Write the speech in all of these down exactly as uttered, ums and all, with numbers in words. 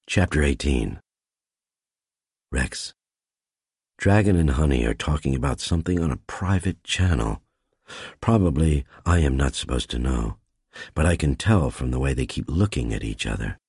Chapter eighteen. Rex. Dragon and Honey are talking about something on a private channel. Probably I am not supposed to know, but I can tell from the way they keep looking at each other.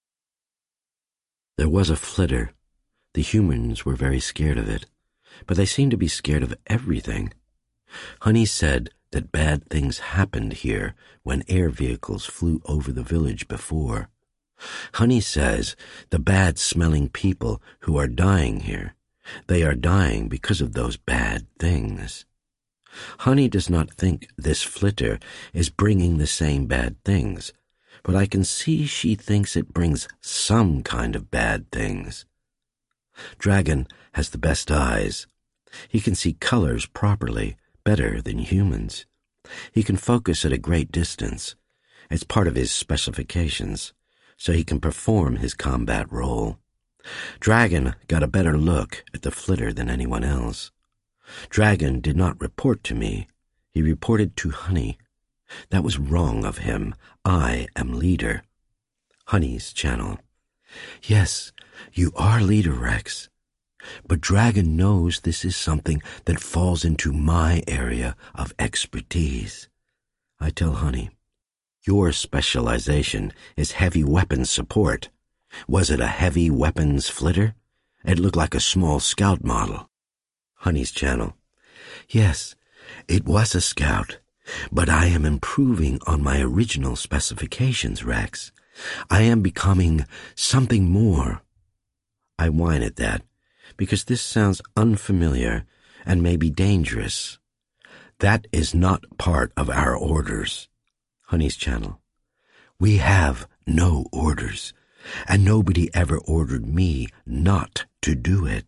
There was a flitter. The humans were very scared of it, but they seemed to be scared of everything. Honey said that bad things happened here when air vehicles flew over the village before. Honey says the bad-smelling people who are dying here, they are dying because of those bad things. Honey does not think this flitter is bringing the same bad things, but I can see she thinks it brings some kind of bad things. Dragon has the best eyes. He can see colors properly, better than humans. He can focus at a great distance. It's part of his specifications, so he can perform his combat role. Dragon got a better look at the flitter than anyone else. Dragon did not report to me. He reported to Honey. That was wrong of him. I am leader. Honey's channel. Yes, you are leader, Rex. But Dragon knows this is something that falls into my area of expertise. I tell Honey, your specialization is heavy weapons support. Was it a heavy weapons flitter? It looked like a small scout model. Honey's channel. Yes, it was a scout, but I am improving on my original specifications, Rex. I am becoming something more. I whine at that, because this sounds unfamiliar and may be dangerous. That is not part of our orders. Honey's channel. We have no orders, and nobody ever ordered me not to do it.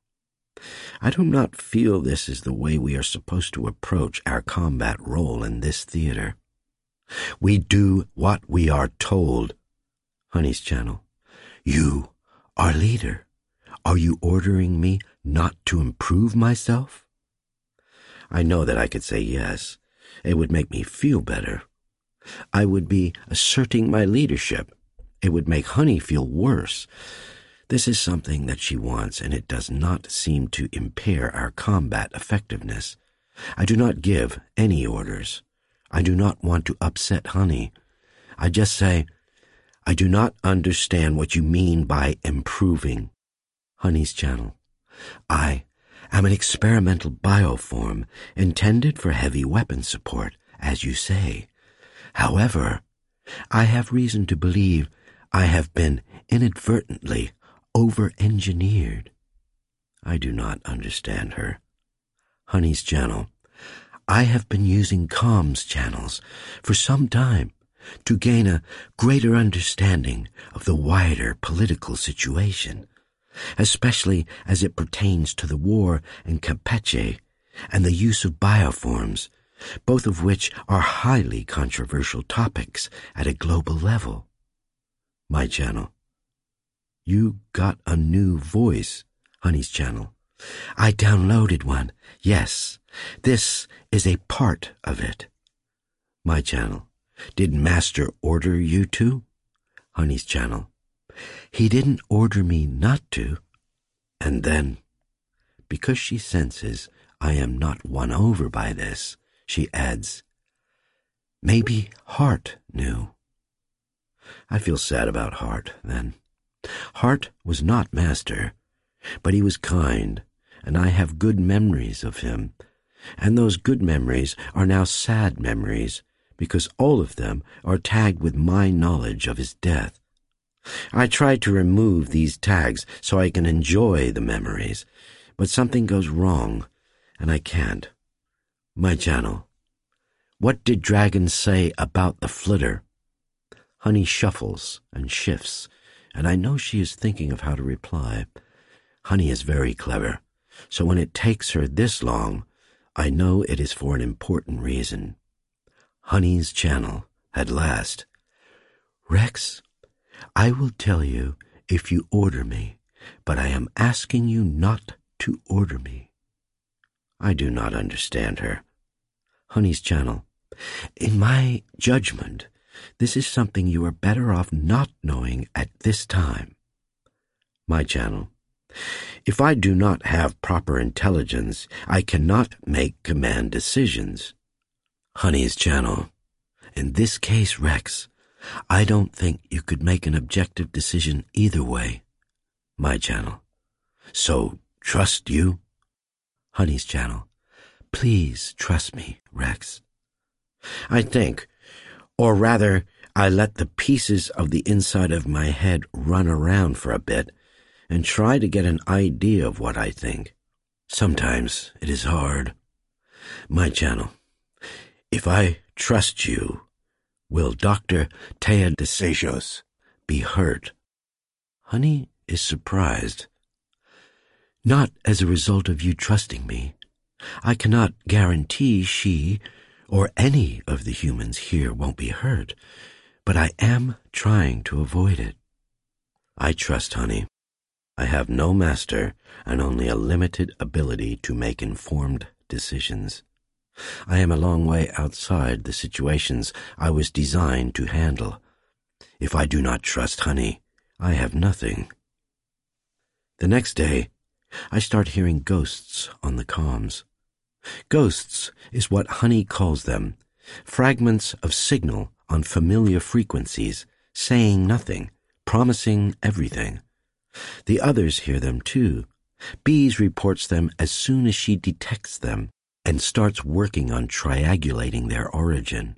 I do not feel this is the way we are supposed to approach our combat role in this theater. We do what we are told. Honey's channel. You are leader. Are you ordering me not to improve myself? I know that I could say yes. It would make me feel better. I would be asserting my leadership. It would make Honey feel worse. This is something that she wants, and it does not seem to impair our combat effectiveness. I do not give any orders. I do not want to upset Honey. I just say, I do not understand what you mean by improving. Honey's channel. I am an experimental bioform intended for heavy weapon support, as you say. However, I have reason to believe I have been inadvertently over-engineered. I do not understand her. Honey's channel. I have been using comms channels for some time to gain a greater understanding of the wider political situation, especially as it pertains to the war in Campeche and the use of bioforms, both of which are highly controversial topics at a global level. My channel. You got a new voice. Honey's channel. I downloaded one. Yes, this is a part of it. My channel. Did Master order you to? Honey's channel. He didn't order me not to. And then, because she senses I am not won over by this, she adds, maybe Hart knew. I feel sad about Hart, then. Hart was not Master, but he was kind, and I have good memories of him, and those good memories are now sad memories, because all of them are tagged with my knowledge of his death. I try to remove these tags so I can enjoy the memories, but something goes wrong, and I can't. My channel. What did Dragon say about the flitter? Honey shuffles and shifts, and I know she is thinking of how to reply. Honey is very clever, so when it takes her this long, I know it is for an important reason. Honey's channel, at last. Rex, I will tell you if you order me, but I am asking you not to order me. I do not understand her. Honey's channel. In my judgment, this is something you are better off not knowing at this time. My channel. If I do not have proper intelligence, I cannot make command decisions. Honey's channel. In this case, Rex, I don't think you could make an objective decision either way. My channel. So, trust you? Honey's channel. Please trust me, Rex. I think, or rather, I let the pieces of the inside of my head run around for a bit and try to get an idea of what I think. Sometimes it is hard. My channel. If I trust you, will Doctor Taya de Sejos be hurt? Honey is surprised. Not as a result of you trusting me. I cannot guarantee she or any of the humans here won't be hurt, but I am trying to avoid it. I trust Honey. I have no master and only a limited ability to make informed decisions. I am a long way outside the situations I was designed to handle. If I do not trust Honey, I have nothing. The next day, I start hearing ghosts on the comms. Ghosts is what Honey calls them, fragments of signal on familiar frequencies, saying nothing, promising everything. The others hear them too. Bees reports them as soon as she detects them and starts working on triangulating their origin.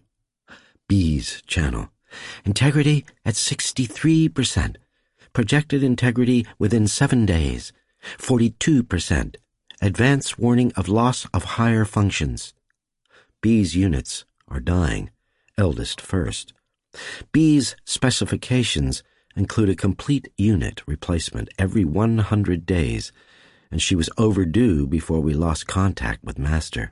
Bees channel. Integrity at sixty-three percent. Projected integrity within seven days. forty-two percent. Advance warning of loss of higher functions. Bees units are dying, eldest first. Bees specifications include a complete unit replacement every one hundred days, and she was overdue before we lost contact with Master.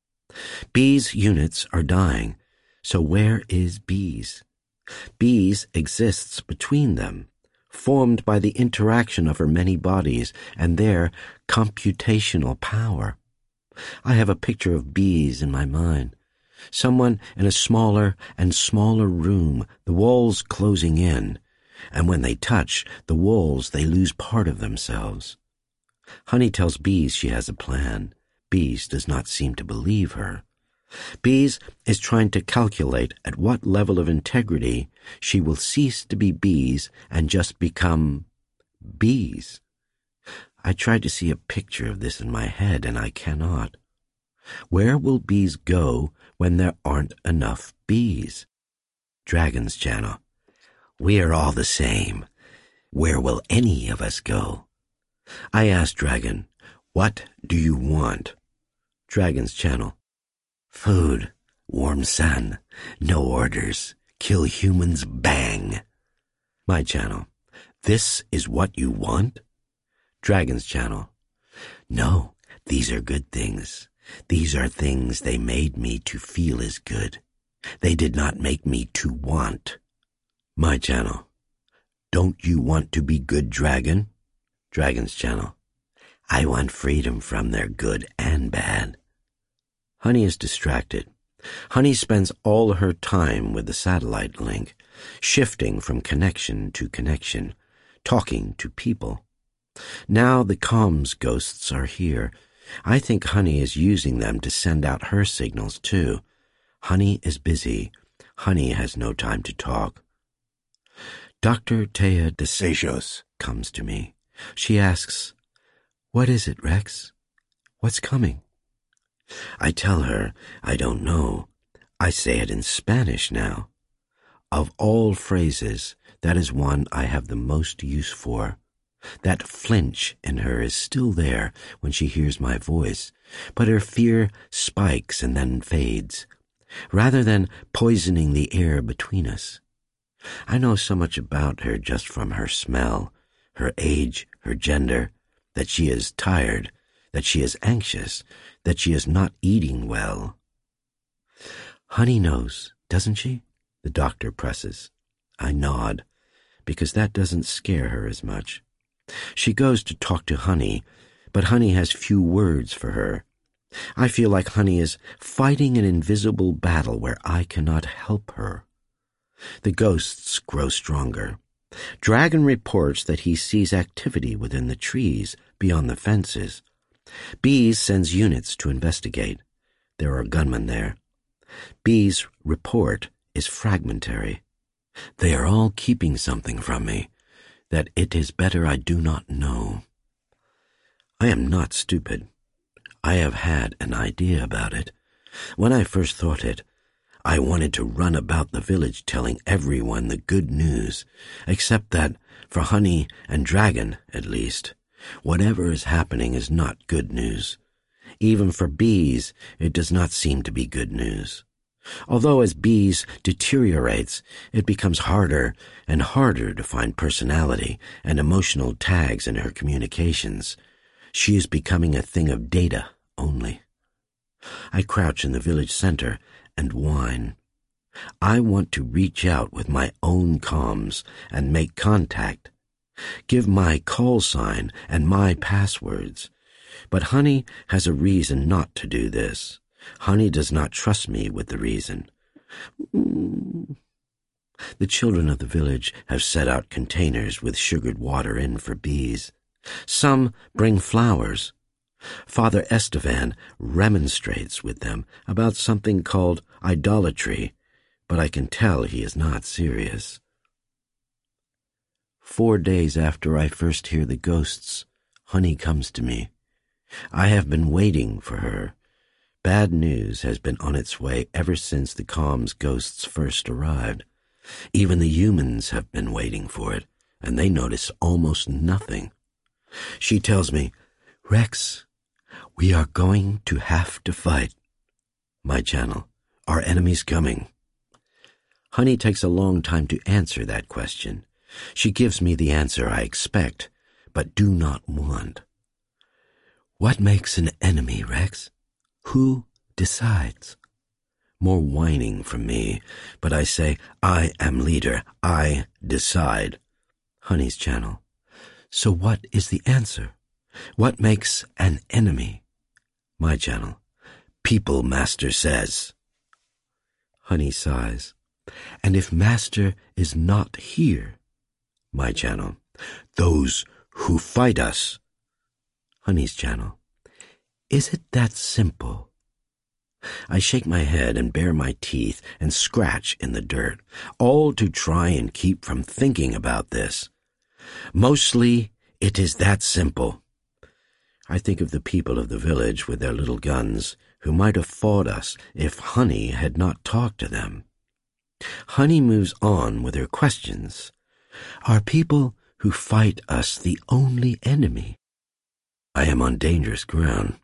Bees units are dying, so where is Bees? Bees exists between them, formed by the interaction of her many bodies and their computational power. I have a picture of Bees in my mind. Someone in a smaller and smaller room, the walls closing in, and when they touch the walls, they lose part of themselves. Honey tells Bees she has a plan. Bees does not seem to believe her. Bees is trying to calculate at what level of integrity she will cease to be Bees and just become Bees. I tried to see a picture of this in my head, and I cannot. Where will Bees go when there aren't enough Bees? Dragon's channel. We are all the same. Where will any of us go? I asked Dragon, what do you want? Dragon's channel. Food, warm sun, no orders, kill humans, bang. My channel. This is what you want? Dragon's channel. No, these are good things. These are things they made me to feel as good. They did not make me to want. My channel. Don't you want to be good, Dragon? Dragon's channel. I want freedom from their good and bad. Honey is distracted. Honey spends all her time with the satellite link, shifting from connection to connection, talking to people. Now the comms ghosts are here. I think Honey is using them to send out her signals too. Honey is busy. Honey has no time to talk. Doctor Taya de Sejos comes to me. She asks, what is it, Rex? What's coming? I tell her I don't know. I say it in Spanish now. Of all phrases, that is one I have the most use for. That flinch in her is still there when she hears my voice, but her fear spikes and then fades, rather than poisoning the air between us. I know so much about her just from her smell, her age, her gender, that she is tired, that she is anxious, that she is not eating well. Honey knows, doesn't she? The doctor presses. I nod, because that doesn't scare her as much. She goes to talk to Honey, but Honey has few words for her. I feel like Honey is fighting an invisible battle where I cannot help her. The ghosts grow stronger. Dragon reports that he sees activity within the trees beyond the fences. Bees sends units to investigate. There are gunmen there. Bees' report is fragmentary. They are all keeping something from me that it is better I do not know. I am not stupid. I have had an idea about it. When I first thought it, I wanted to run about the village telling everyone the good news, except that, for Honey and Dragon at least, whatever is happening is not good news. Even for bees, it does not seem to be good news. Although as bees deteriorates, it becomes harder and harder to find personality and emotional tags in her communications. She is becoming a thing of data only. I crouch in the village center and whine. I want to reach out with my own comms and make contact, give my call sign and my passwords. But Honey has a reason not to do this. Honey does not trust me with the reason. Mm. The children of the village have set out containers with sugared water in for bees. Some bring flowers. Father Estevan remonstrates with them about something called idolatry, but I can tell he is not serious. Four days after I first hear the ghosts, Honey comes to me. I have been waiting for her. Bad news has been on its way ever since the comms ghosts first arrived. Even the humans have been waiting for it, and they notice almost nothing. She tells me, "Rex, we are going to have to fight." My channel, "Our enemy's coming." Honey takes a long time to answer that question. She gives me the answer I expect, but do not want. What makes an enemy, Rex? Who decides? More whining from me, but I say, I am leader. I decide. Honey's channel. So what is the answer? What makes an enemy? My channel. People Master says. Honey sighs. And if Master is not here? My channel. Those who fight us. Honey's channel. Is it that simple? I shake my head and bare my teeth and scratch in the dirt, all to try and keep from thinking about this. Mostly, it is that simple. I think of the people of the village with their little guns, who might have fought us if Honey had not talked to them. Honey moves on with her questions. Are people who fight us the only enemy? I am on dangerous ground.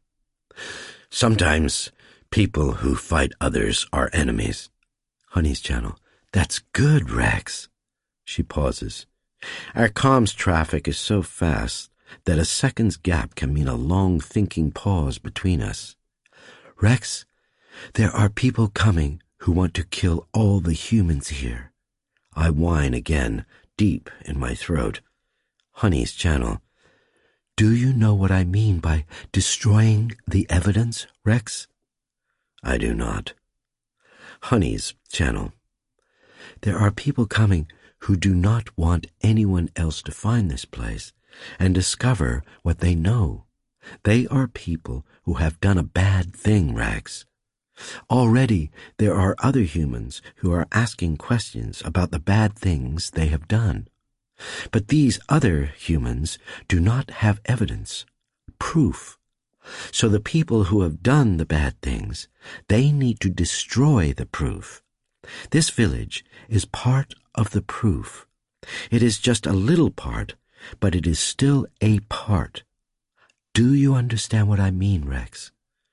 Sometimes people who fight others are enemies. Honey's channel. That's good, Rex. She pauses. Our comms traffic is so fast that a second's gap can mean a long thinking pause between us. Rex, there are people coming who want to kill all the humans here. I whine again, deep in my throat. Honey's channel. Do you know what I mean by destroying the evidence, Rex? I do not. Honey's channel. There are people coming who do not want anyone else to find this place and discover what they know. They are people who have done a bad thing, Rex. Already there are other humans who are asking questions about the bad things they have done. But these other humans do not have evidence, proof. So the people who have done the bad things, they need to destroy the proof. This village is part of the proof. It is just a little part, but it is still a part. Do you understand what I mean, Rex?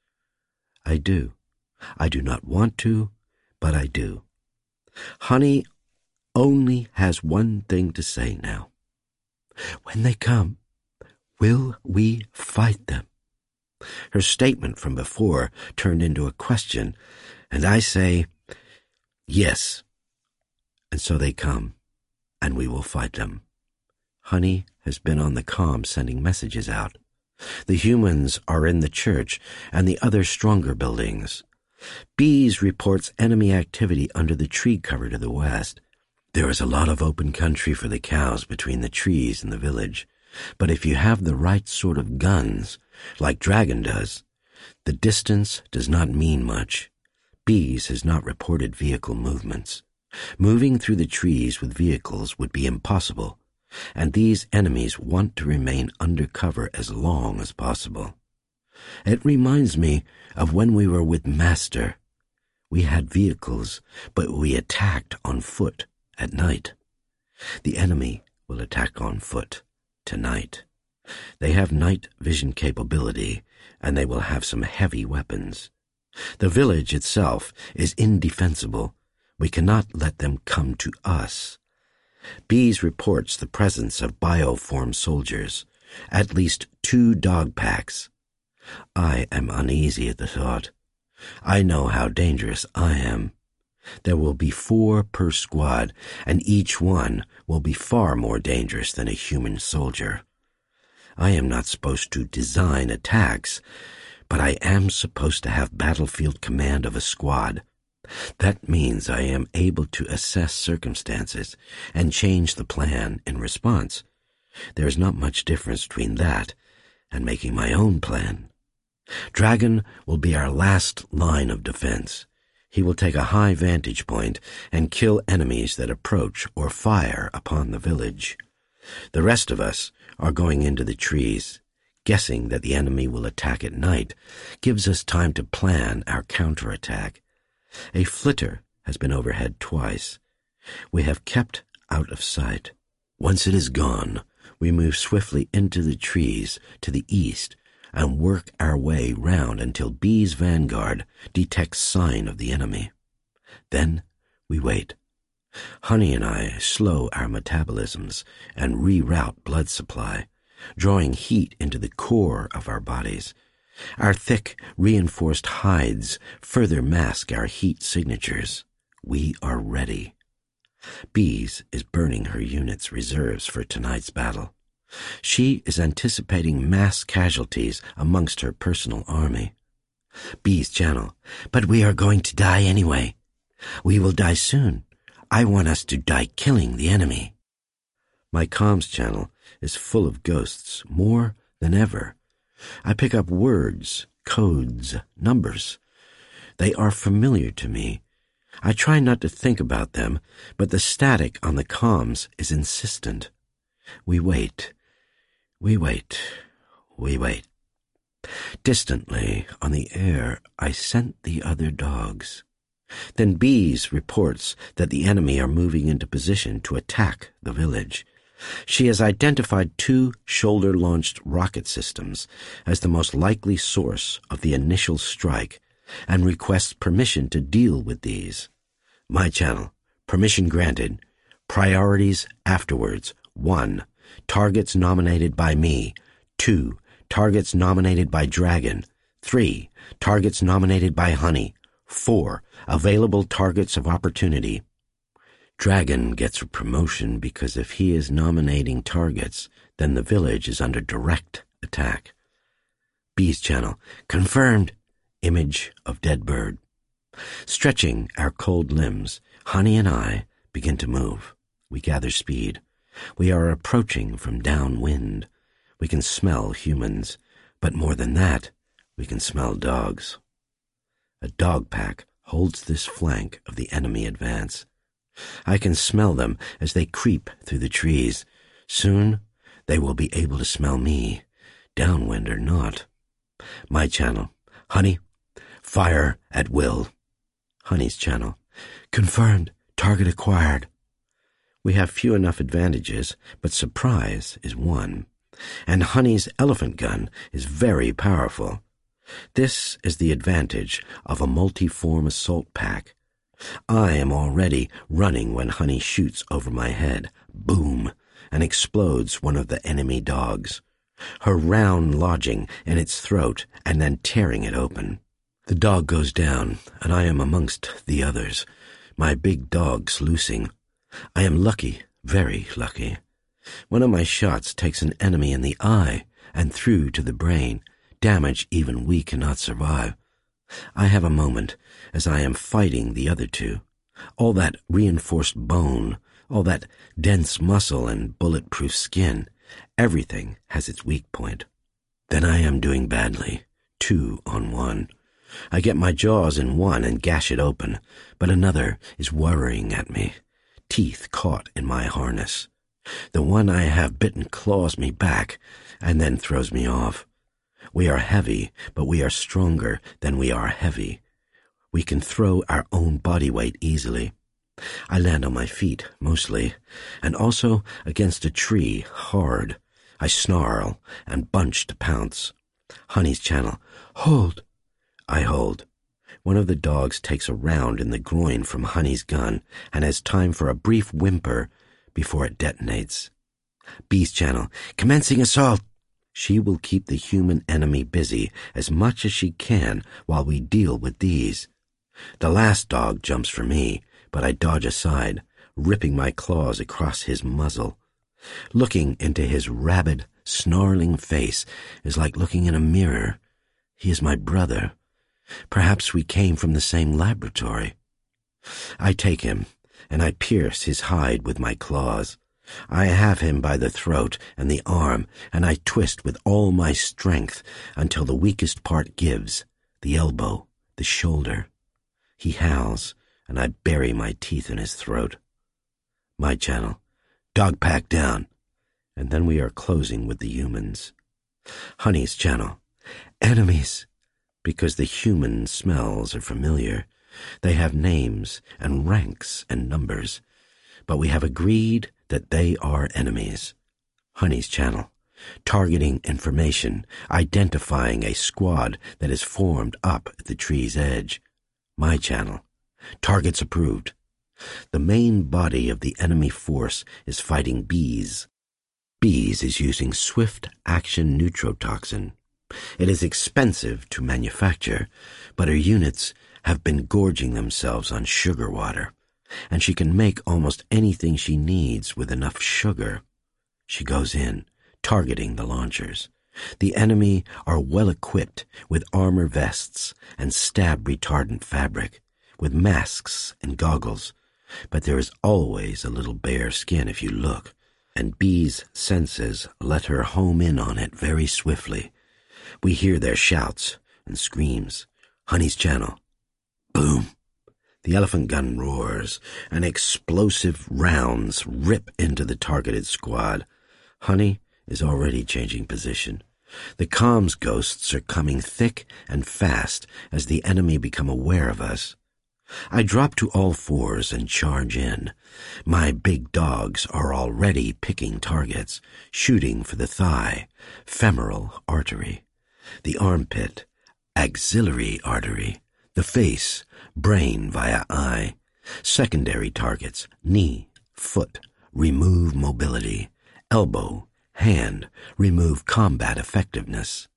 I do. I do not want to, but I do. Honey only has one thing to say now. When they come, will we fight them? Her statement from before turned into a question, and I say, yes. And so they come, and we will fight them. Honey has been on the comm sending messages out. The humans are in the church and the other stronger buildings. Bees reports enemy activity under the tree cover to the west. There is a lot of open country for the cows between the trees and the village, but if you have the right sort of guns, like Dragon does, the distance does not mean much. Bees has not reported vehicle movements. Moving through the trees with vehicles would be impossible, and these enemies want to remain under cover as long as possible. It reminds me of when we were with Master. We had vehicles, but we attacked on foot at night. The enemy will attack on foot tonight. They have night vision capability, and they will have some heavy weapons. The village itself is indefensible. We cannot let them come to us. Bees reports the presence of bioform soldiers, at least two dog packs. I am uneasy at the thought. I know how dangerous I am. There will be four per squad, and each one will be far more dangerous than a human soldier. I am not supposed to design attacks, but I am supposed to have battlefield command of a squad. That means I am able to assess circumstances and change the plan in response. There is not much difference between that and making my own plan. Dragon will be our last line of defense. He will take a high vantage point and kill enemies that approach or fire upon the village. The rest of us are going into the trees. Guessing that the enemy will attack at night gives us time to plan our counterattack. A flitter has been overhead twice. We have kept out of sight. Once it is gone, we move swiftly into the trees to the east and work our way round until Bee's vanguard detects sign of the enemy. Then we wait. Honey and I slow our metabolisms and reroute blood supply, drawing heat into the core of our bodies. Our thick, reinforced hides further mask our heat signatures. We are ready. Bees is burning her unit's reserves for tonight's battle. She is anticipating mass casualties amongst her personal army. Bees channel, but we are going to die anyway. We will die soon. I want us to die killing the enemy. My comms channel is full of ghosts, more than ever. I pick up words, codes, numbers. They are familiar to me. I try not to think about them, but the static on the comms is insistent. We wait. We wait. We wait. Distantly, on the air, I scent the other dogs. Then Bees reports that the enemy are moving into position to attack the village. She has identified two shoulder-launched rocket systems as the most likely source of the initial strike and requests permission to deal with these. My channel, permission granted. Priorities afterwards. One, targets nominated by me. Two, targets nominated by Dragon. Three, targets nominated by Honey. Four, available targets of opportunity. Dragon gets a promotion because if he is nominating targets, then the village is under direct attack. Bees channel, confirmed. Image of dead bird. Stretching our cold limbs, Honey and I begin to move. We gather speed. We are approaching from downwind. We can smell humans, but more than that, we can smell dogs. A dog pack holds this flank of the enemy advance. I can smell them as they creep through the trees. Soon, they will be able to smell me, downwind or not. My channel, Honey, fire at will. Honey's channel, confirmed, target acquired. We have few enough advantages, but surprise is one, and Honey's elephant gun is very powerful. This is the advantage of a multi-form assault pack. I am already running when Honey shoots over my head, boom, and explodes one of the enemy dogs, her round lodging in its throat and then tearing it open. The dog goes down, and I am amongst the others, my big dogs loosing. I am lucky, very lucky. One of my shots takes an enemy in the eye and through to the brain, damage even we cannot survive. I have a moment as I am fighting the other two. All that reinforced bone, All that dense muscle and bulletproof skin, everything has its weak point. Then I am doing badly, two on one. I get my jaws in one and gash it open, but another is worrying at me, teeth caught in my harness. The one I have bitten claws me back and then throws me off. We are heavy, but we are stronger than we are heavy. We can throw our own body weight easily. I land on my feet, mostly, and also against a tree, hard. I snarl and bunch to pounce. Honey's channel. Hold! I hold. One of the dogs takes a round in the groin from Honey's gun and has time for a brief whimper before it detonates. Bee's channel. Commencing assault! She will keep the human enemy busy as much as she can while we deal with these. The last dog jumps for me, but I dodge aside, ripping my claws across his muzzle. Looking into his rabid, snarling face is like looking in a mirror. He is my brother. Perhaps we came from the same laboratory. I take him, and I pierce his hide with my claws. I have him by the throat and the arm, and I twist with all my strength until the weakest part gives, the elbow, the shoulder. He howls, and I bury my teeth in his throat. My channel. Dog pack down. And then we are closing with the humans. Honey's channel. Enemies. Because the human smells are familiar. They have names and ranks and numbers. But we have agreed that they are enemies. Honey's channel. Targeting information, identifying a squad that is formed up at the tree's edge. My channel. Targets approved. The main body of the enemy force is fighting bees. Bees is using swift-action neutrotoxin. It is expensive to manufacture, but her units have been gorging themselves on sugar water, and she can make almost anything she needs with enough sugar. She goes in, targeting the launchers. The enemy are well equipped with armor vests and stab-retardant fabric, with masks and goggles, but there is always a little bare skin if you look, and Bee's senses let her home in on it very swiftly. We hear their shouts and screams. Honey's channel. Boom! The elephant gun roars, and explosive rounds rip into the targeted squad. Honey is already changing position. The comms ghosts are coming thick and fast as the enemy become aware of us. I drop to all fours and charge in. My big dogs are already picking targets, shooting for the thigh, femoral artery, the armpit, axillary artery, the face, brain via eye, secondary targets, knee, foot, remove mobility, elbow, hand, remove combat effectiveness.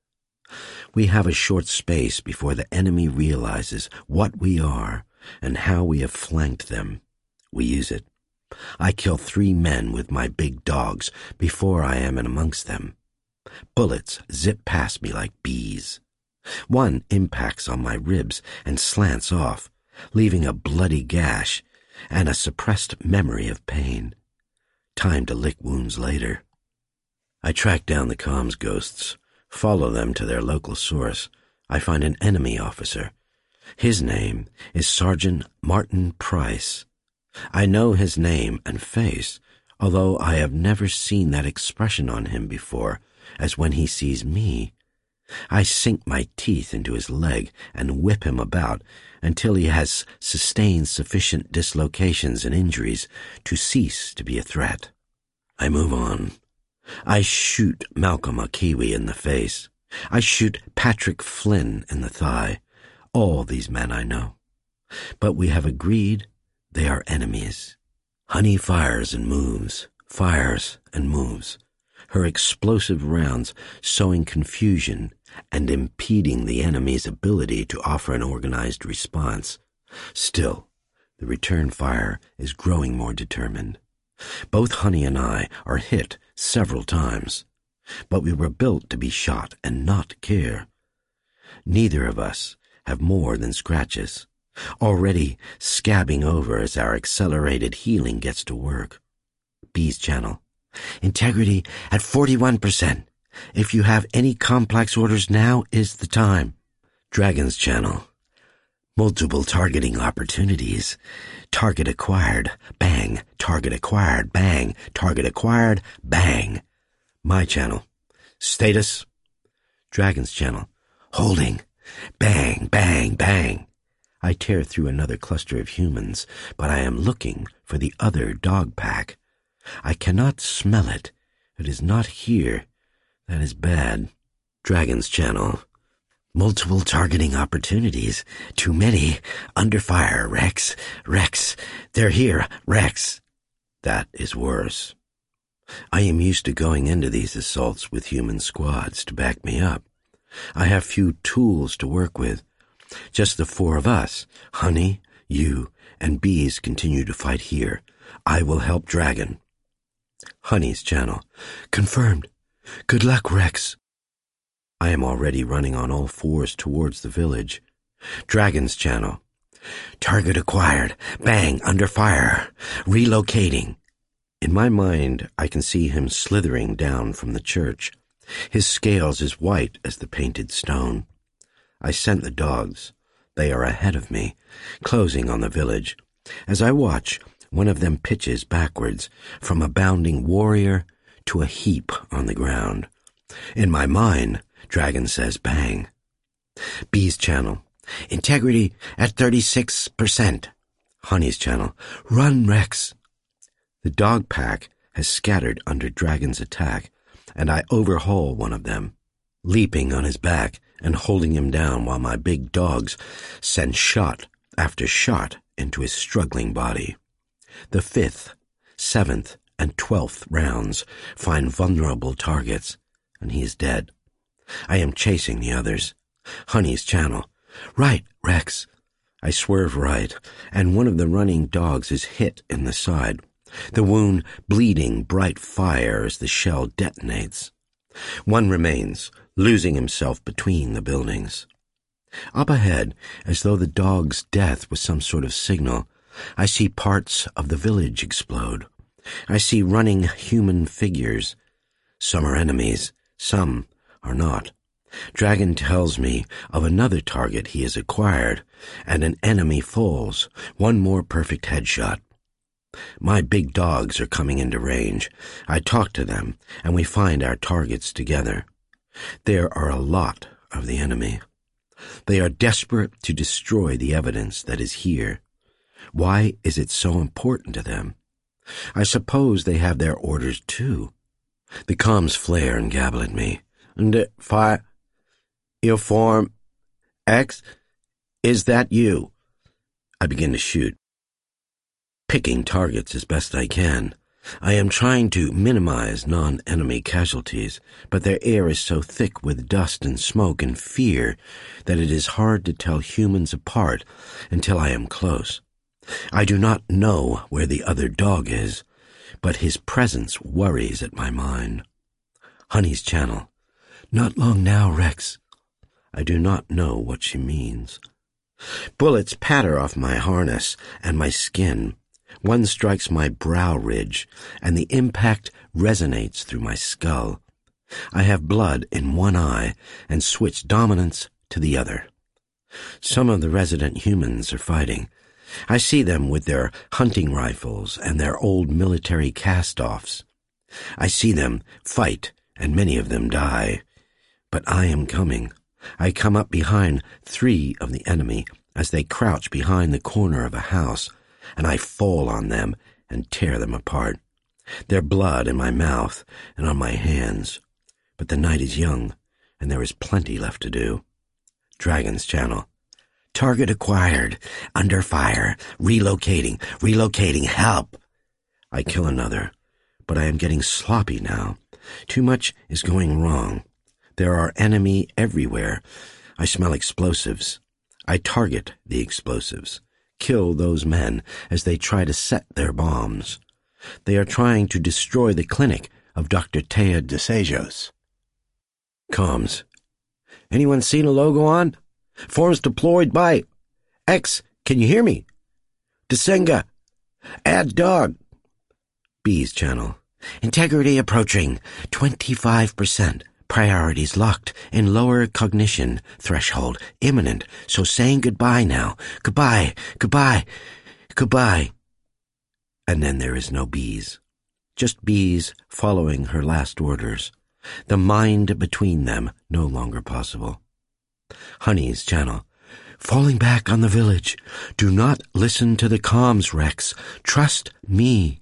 We have a short space before the enemy realizes what we are and how we have flanked them. We use it. I kill three men with my big dogs before I am in amongst them. Bullets zip past me like bees. One impacts on my ribs and slants off, leaving a bloody gash and a suppressed memory of pain. Time to lick wounds later. I track down the comms ghosts, follow them to their local source. I find an enemy officer. His name is Sergeant Martin Price. I know his name and face, although I have never seen that expression on him before, as when he sees me. I sink my teeth into his leg and whip him about until he has sustained sufficient dislocations and injuries to cease to be a threat. I move on. I shoot Malcolm Akiwi in the face. I shoot Patrick Flynn in the thigh. All these men I know. But we have agreed they are enemies. Honey fires and moves, fires and moves, her explosive rounds sowing confusion and impeding the enemy's ability to offer an organized response. Still, the return fire is growing more determined. Both Honey and I are hit several times, but we were built to be shot and not care. Neither of us have more than scratches. already scabbing over as our accelerated healing gets to work. B's channel. Integrity at forty-one percent. If you have any complex orders, now is the time. Dragon's channel. Multiple targeting opportunities. Target acquired. Bang. Target acquired. Bang. Target acquired. Bang. My channel. Status. Dragon's channel. Holding. Bang, bang, bang. I tear through another cluster of humans, but I am looking for the other dog pack. I cannot smell it. It is not here. That is bad. Dragon's channel. Multiple targeting opportunities. Too many. Under fire, Rex. Rex. They're here, Rex. That is worse. I am used to going into these assaults with human squads to back me up. I have few tools to work with. Just the four of us, Honey, you, and Bees continue to fight here. I will help Dragon. Honey's channel. Confirmed. Good luck, Rex. I am already running on all fours towards the village. Dragon's channel. Target acquired. Bang, under fire. Relocating. In my mind, I can see him slithering down from the church. His scales as white as the painted stone. I scent the dogs. They are ahead of me, closing on the village. As I watch, one of them pitches backwards from a bounding warrior to a heap on the ground. In my mind, Dragon says bang. Bee's channel. Integrity at thirty-six percent. Honey's channel. Run, Rex. The dog pack has scattered under Dragon's attack, and I overhaul one of them, leaping on his back and holding him down while my big dogs send shot after shot into his struggling body. The fifth, seventh, and twelfth rounds find vulnerable targets, and he is dead. I am chasing the others. Honey's channel. Right, Rex. I swerve right, and one of the running dogs is hit in the side, the wound bleeding bright fire as the shell detonates. One remains, losing himself between the buildings. Up ahead, as though the dog's death was some sort of signal, I see parts of the village explode. I see running human figures. Some are enemies, some are not. Dragon tells me of another target he has acquired, and an enemy falls, one more perfect headshot. My big dogs are coming into range. I talk to them, and we find our targets together. There are a lot of the enemy. They are desperate to destroy the evidence that is here. Why is it so important to them? I suppose they have their orders too. The comms flare and gabble at me. And fire, Ilform, X, is that you? I begin to shoot, picking targets as best I can. I am trying to minimize non-enemy casualties, but their air is so thick with dust and smoke and fear that it is hard to tell humans apart until I am close. I do not know where the other dog is, but his presence worries at my mind. Honey's channel. Not long now, Rex. I do not know what she means. Bullets patter off my harness and my skin. One strikes my brow ridge, and the impact resonates through my skull. I have blood in one eye and switch dominance to the other. Some of the resident humans are fighting. I see them with their hunting rifles and their old military cast-offs. I see them fight, and many of them die. But I am coming. I come up behind three of the enemy as they crouch behind the corner of a house, and I fall on them and tear them apart. Their blood in my mouth and on my hands. But the night is young, and there is plenty left to do. Dragon's channel. Target acquired. Under fire. Relocating. Relocating. Help. I kill another, but I am getting sloppy now. Too much is going wrong. There are enemy everywhere. I smell explosives. I target the explosives. Kill those men as they try to set their bombs. They are trying to destroy the clinic of Doctor Tea DeSajos. Comms. Anyone seen a logo on? Forms deployed by X Can you hear me? Desenga. Add dog. B's channel. Integrity approaching. twenty-five percent. Priorities locked in lower cognition threshold. Imminent. So saying goodbye now. Goodbye. Goodbye. Goodbye. And then there is no B's. Just B's following her last orders. The mind between them no longer possible. Honey's channel. Falling back on the village. Do not listen to the comms, Rex. Trust me.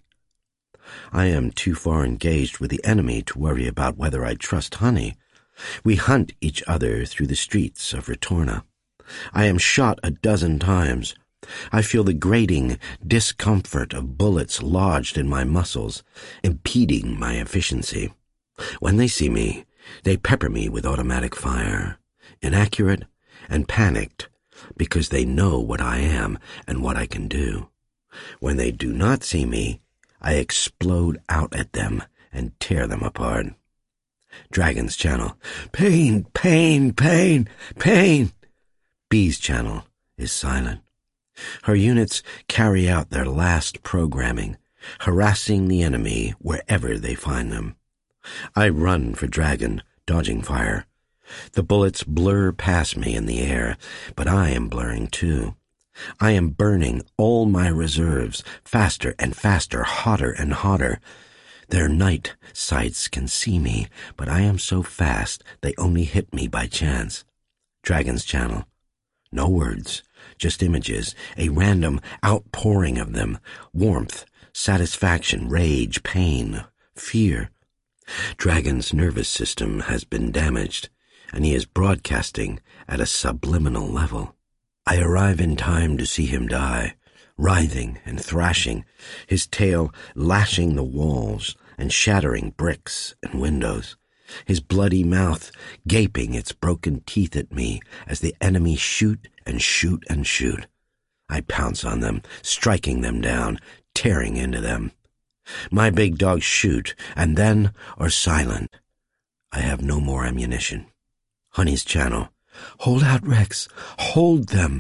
I am too far engaged with the enemy to worry about whether I trust Honey. We hunt each other through the streets of Retorna. I am shot a dozen times. I feel the grating discomfort of bullets lodged in my muscles, impeding my efficiency. When they see me, they pepper me with automatic fire, inaccurate and panicked, because they know what I am and what I can do. When they do not see me, I explode out at them and tear them apart. Dragon's channel. Pain, pain, pain, pain. B's channel is silent. Her units carry out their last programming, harassing the enemy wherever they find them. I run for Dragon, dodging fire. The bullets blur past me in the air, but I am blurring too. I am burning all my reserves, faster and faster, hotter and hotter. Their night sights can see me, but I am so fast they only hit me by chance. Dragon's channel. No words, just images, a random outpouring of them. Warmth, satisfaction, rage, pain, fear. Dragon's nervous system has been damaged, and he is broadcasting at a subliminal level. I arrive in time to see him die, writhing and thrashing, his tail lashing the walls and shattering bricks and windows, his bloody mouth gaping its broken teeth at me as the enemy shoot and shoot and shoot. I pounce on them, striking them down, tearing into them. My big dogs shoot, and then are silent. I have no more ammunition. Honey's channel. Hold out, Rex. Hold them.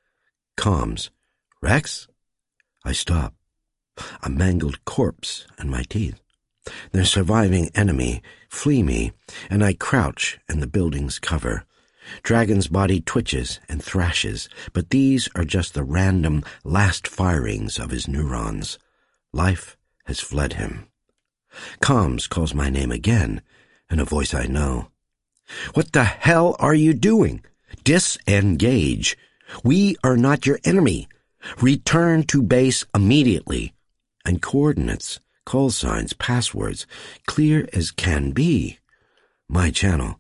Comms. Rex? I stop. A mangled corpse and my teeth. The surviving enemy flee me, and I crouch in the building's cover. Dragon's body twitches and thrashes, but these are just the random last firings of his neurons. Life has fled him. Comms calls my name again, in a voice I know. What the hell are you doing? Disengage. We are not your enemy. Return to base immediately. And coordinates, call signs, passwords, clear as can be. My channel.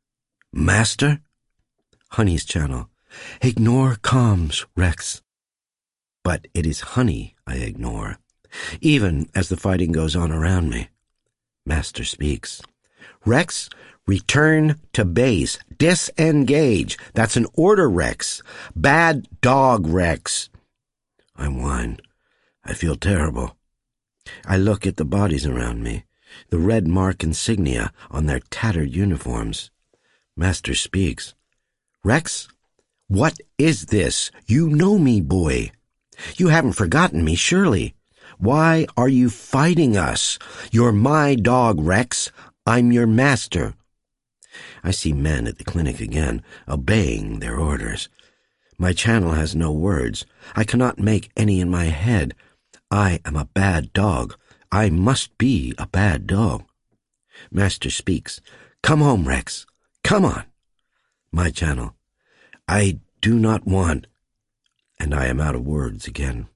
Master? Honey's channel. Ignore comms, Rex. But it is Honey I ignore, even as the fighting goes on around me. Master speaks. Rex, return to base. Disengage. That's an order, Rex. Bad dog, Rex. I whine. I feel terrible. I look at the bodies around me, the red mark insignia on their tattered uniforms. Master speaks. Rex, what is this? You know me, boy. You haven't forgotten me, surely. Why are you fighting us? You're my dog, Rex. I'm your master. I see men at the clinic again, obeying their orders. My channel has no words. I cannot make any in my head. I am a bad dog. I must be a bad dog. Master speaks. Come home, Rex. Come on. My channel. I do not want... And I am out of words again.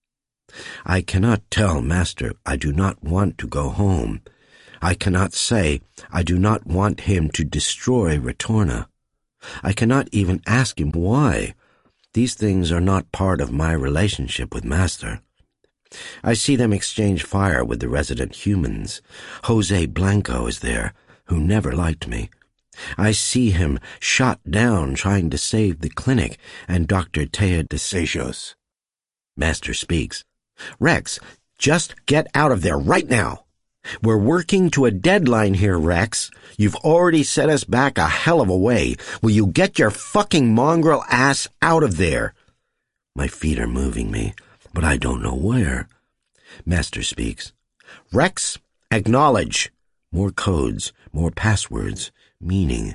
I cannot tell Master I do not want to go home. I cannot say I do not want him to destroy Retorna. I cannot even ask him why. These things are not part of my relationship with Master. I see them exchange fire with the resident humans. Jose Blanco is there, who never liked me. I see him shot down trying to save the clinic and Doctor Tea de Sejos. Master speaks. Rex, just get out of there right now. We're working to a deadline here, Rex. You've already set us back a hell of a way. Will you get your fucking mongrel ass out of there? My feet are moving me, but I don't know where. Master speaks. Rex, acknowledge. More codes, more passwords, meaning.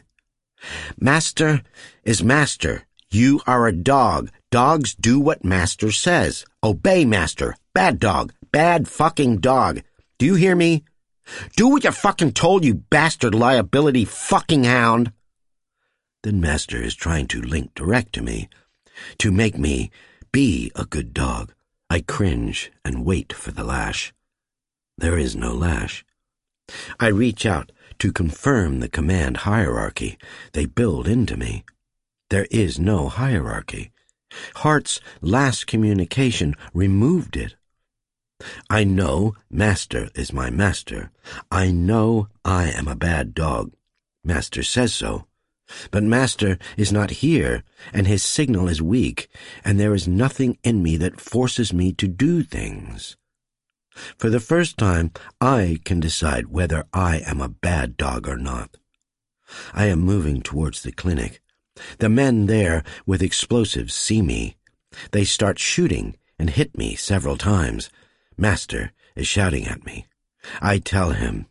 Master is master. You are a dog. Dogs do what master says. Obey master. Bad dog. Bad fucking dog. Do you hear me? Do what you're fucking told, you bastard liability fucking hound. Then master is trying to link direct to me, to make me be a good dog. I cringe and wait for the lash. There is no lash. I reach out to confirm the command hierarchy they build into me. There is no hierarchy. Hart's last communication removed it. I know master is my master. I know I am a bad dog. Master says so. But master is not here, and his signal is weak, and there is nothing in me that forces me to do things. For the first time, I can decide whether I am a bad dog or not. I am moving towards the clinic. The men there with explosives see me. They start shooting and hit me several times. Master is shouting at me. I tell him,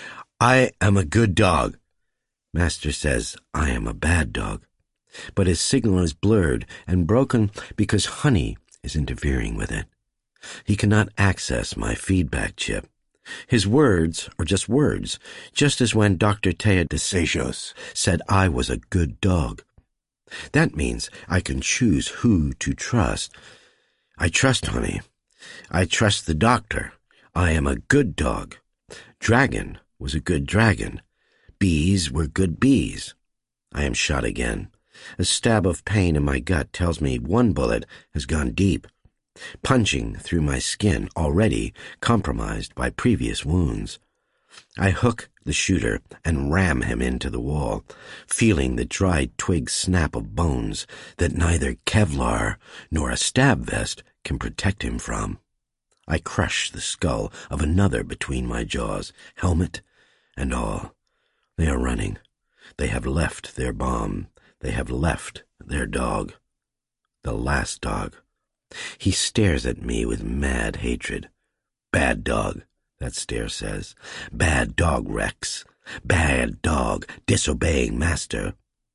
I am a good dog. Master says I am a bad dog, but his signal is blurred and broken because Honey is interfering with it. He cannot access my feedback chip. His words are just words, just as when Doctor Tea de Sejos said I was a good dog. That means I can choose who to trust. I trust Honey. I trust the doctor. I am a good dog. Dragon was a good dragon. Bees were good bees. I am shot again. A stab of pain in my gut tells me one bullet has gone deep, punching through my skin already compromised by previous wounds. I hook the shooter and ram him into the wall, feeling the dried twig snap of bones that neither Kevlar nor a stab vest can protect him from. I crush the skull of another between my jaws, helmet and all. They are running. They have left their bomb. They have left their dog. The last dog. He stares at me with mad hatred. Bad dog, that stare says. Bad dog, Rex. Bad dog, disobeying master.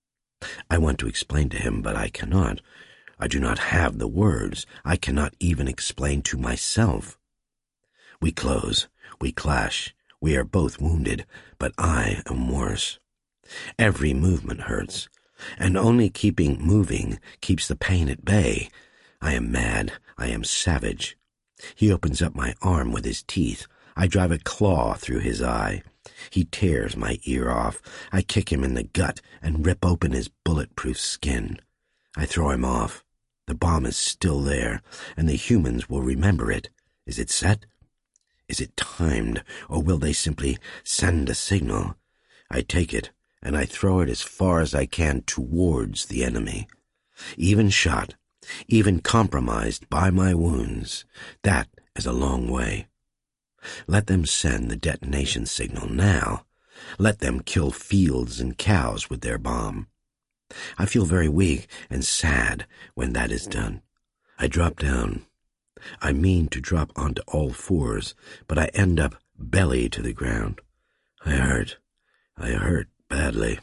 I want to explain to him, but I cannot. I do not have the words. I cannot even explain to myself. We close. We clash. We are both wounded, but I am worse. Every movement hurts, and only keeping moving keeps the pain at bay. I am mad. I am savage. He opens up my arm with his teeth. I drive a claw through his eye. He tears my ear off. I kick him in the gut and rip open his bulletproof skin. I throw him off. The bomb is still there, and the humans will remember it. Is it set? Is it timed, or will they simply send a signal? I take it, and I throw it as far as I can towards the enemy. Even shot, even compromised by my wounds, that is a long way. Let them send the detonation signal now. Let them kill fields and cows with their bomb. I feel very weak and sad when that is done. I drop down. I mean to drop onto all fours, but I end up belly to the ground. I hurt. I hurt badly.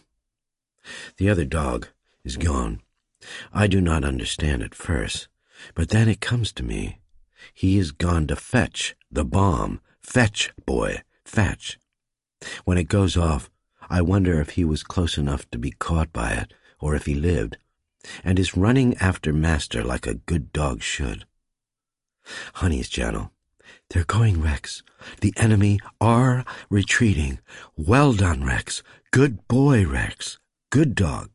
The other dog is gone. I do not understand at first, but then it comes to me. He is gone to fetch the bomb. Fetch, boy, fetch. When it goes off, I wonder if he was close enough to be caught by it, or if he lived, and is running after master like a good dog should. Honey's channel. They're going, Rex. The enemy are retreating. Well done, Rex. Good boy, Rex. Good dog.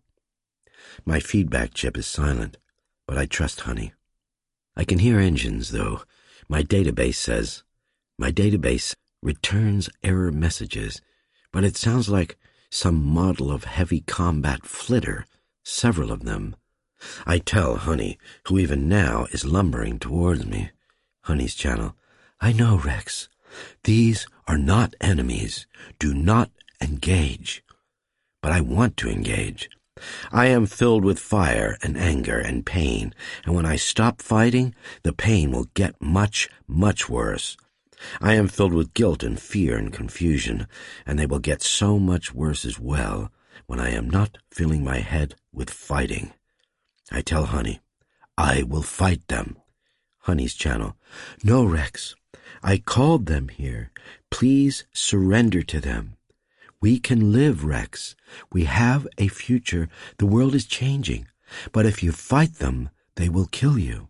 My feedback chip is silent, but I trust Honey. I can hear engines, though. My database says, my database returns error messages, but it sounds like some model of heavy combat flitter, several of them. I tell Honey, who even now is lumbering towards me. Honey's channel. I know, Rex. These are not enemies. Do not engage. But I want to engage. I am filled with fire and anger and pain, and when I stop fighting, the pain will get much, much worse. I am filled with guilt and fear and confusion, and they will get so much worse as well when I am not filling my head with fighting. I tell Honey, I will fight them. Honey's channel, no, Rex, I called them here. Please surrender to them. We can live, Rex. We have a future. The world is changing. But if you fight them, they will kill you.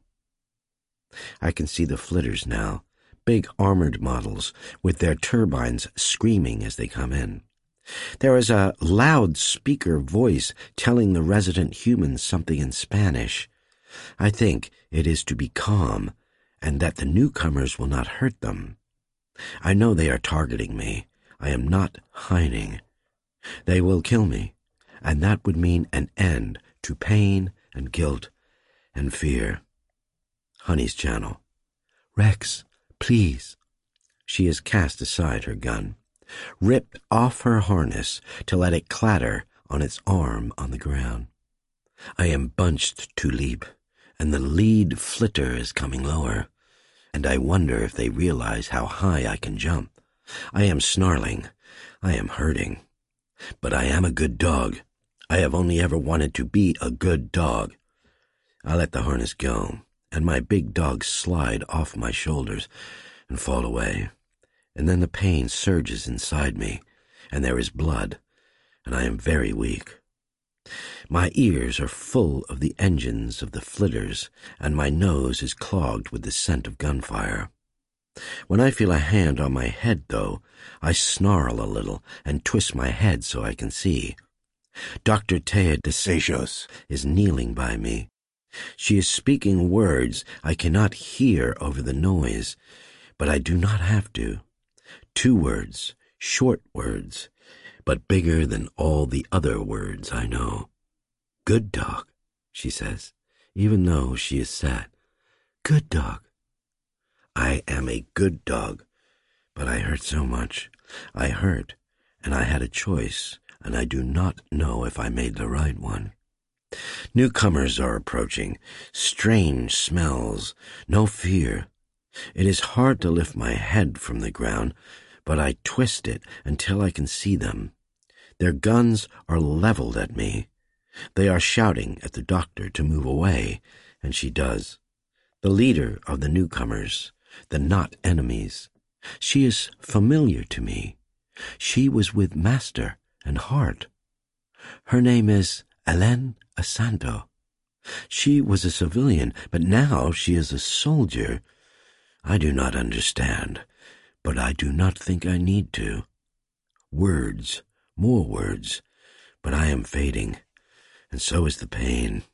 I can see the flitters now, big armored models with their turbines screaming as they come in. There is a loud speaker voice telling the resident humans something in Spanish. I think it is to be calm and that the newcomers will not hurt them. I know they are targeting me. I am not hiding. They will kill me, and that would mean an end to pain and guilt and fear. Honey's channel. Rex, please. She has cast aside her gun, ripped off her harness to let it clatter on its arm on the ground. I am bunched to leap, and the lead flitter is coming lower, and I wonder if they realize how high I can jump. I am snarling. I am hurting. But I am a good dog. I have only ever wanted to be a good dog. I let the harness go, and my big dogs slide off my shoulders and fall away. And then the pain surges inside me, and there is blood, and I am very weak. My ears are full of the engines of the flitters, and my nose is clogged with the scent of gunfire. When I feel a hand on my head, though, I snarl a little and twist my head so I can see. Doctor Tea de Sejos is kneeling by me. She is speaking words I cannot hear over the noise, but I do not have to. Two words, short words, but bigger than all the other words I know. Good dog, she says, even though she is sad. Good dog. I am a good dog, but I hurt so much. I hurt, and I had a choice, and I do not know if I made the right one. Newcomers are approaching, strange smells, no fear. It is hard to lift my head from the ground, but I twist it until I can see them. Their guns are leveled at me. They are shouting at the doctor to move away, and she does. The leader of the newcomers, the not enemies. She is familiar to me. She was with Master and Hart. Her name is Hélène Asanto. She was a civilian, but now she is a soldier. I do not understand, but I do not think I need to. Words, more words, but I am fading, and so is the pain.